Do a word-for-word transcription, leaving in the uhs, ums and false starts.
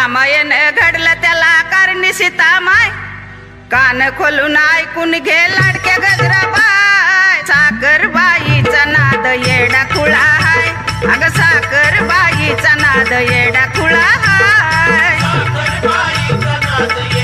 रामायण घडलं त्याला कारणी सीता माय कान खोलून ऐकून घे लाडक्या गजराबाई साखरबाईचा नाद येडा खुळा हाय अग साखरबाईचा नाद येडा खुळा हाय